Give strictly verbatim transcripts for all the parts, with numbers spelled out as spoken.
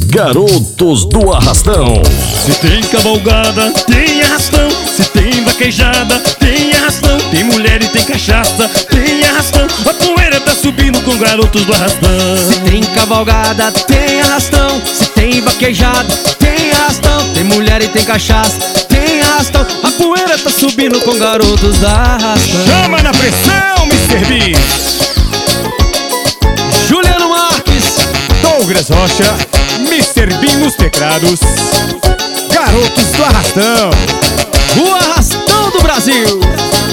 Garotos do Arrastão. Se tem cavalgada, tem arrastão. Se tem vaquejada, tem arrastão. Tem mulher e tem cachaça, tem arrastão. A poeira tá subindo com garotos do arrastão. Se tem cavalgada, tem arrastão. Se tem vaquejada, tem arrastão. Tem mulher e tem cachaça, tem arrastão. A poeira tá subindo com garotos do arrastão. Chama na pressão, mister B. Juliano Marques, Douglas Rocha, mister B nos teclados. Garotos do Arrastão, o arrastão do Brasil.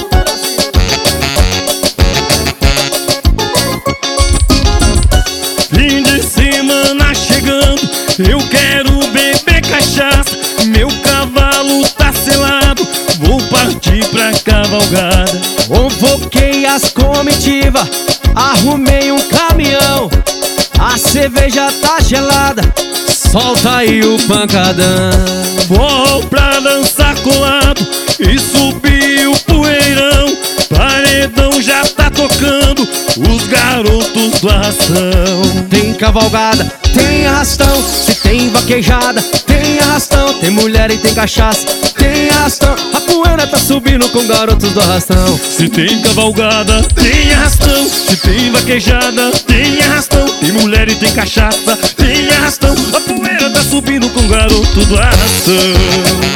Fim de semana chegando, eu quero beber cachaça. Meu cavalo tá selado, vou partir pra cavalgada. Convoquei as comitivas, arrumei um caminhão. A cerveja tá gelada, solta aí o pancadão. Vou pra dançar colado e subir o poeirão. Paredão já tá tocando, os garotos do arrastão. Tem cavalgada, tem arrastão. Se tem vaquejada, tem arrastão. Tem mulher e tem cachaça, tem arrastão. A poeira tá subindo com garotos do arrastão. Se tem cavalgada, tem arrastão. Se tem vaquejada, tem arrastão. Tem mulher e tem cachaça, tem arrastão. A poeira tá subindo com garotos do arrastão.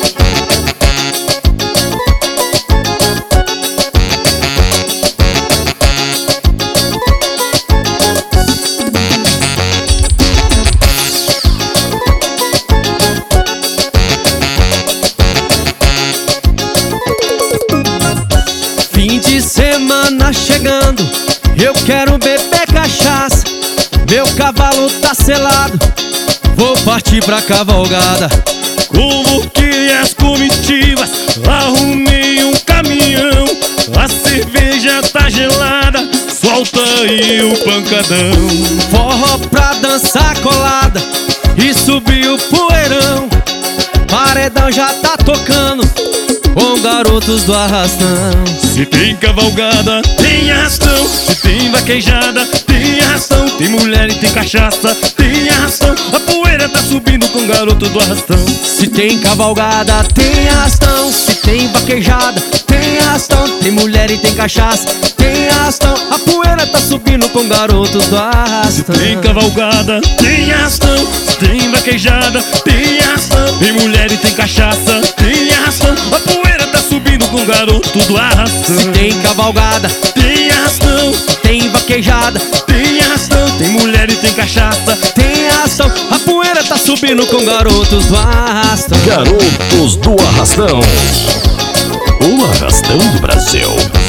Fim de semana chegando, eu quero beber cachaça. Meu cavalo tá selado, vou partir pra cavalgada. Convoquei as comitivas, arrumei um caminhão. A cerveja tá gelada, solta aí o pancadão. Forró pra dançar colada e subir o poeirão. Paredão já tá tocando com garotos do arrastão. Se tem cavalgada, tem arrastão. Se tem vaquejada, tem arrastão. Tem mulher e tem cachaça, tem arrastão. A poeira tá subindo com garotos do arrastão. Se tem cavalgada, tem arrastão. Se tem vaquejada, tem arrastão. Tem mulher e tem cachaça, tem arrastão. A poeira tá subindo com garotos do arrastão. Se tem cavalgada, tem arrastão. Se tem vaquejada, tem arrastão. Tem mulher e tem cachaça, tem arrastão. A poeira tá subindo com garotos do arrastão. Se tem cavalgada, tem arrastão. se tem vaquejada, Tem arrastão. Tem mulher e tem cachaça, tem arrastão. A poeira tá subindo com garotos do arrastão. Garotos do Arrastão. O Arrastão do Brasil.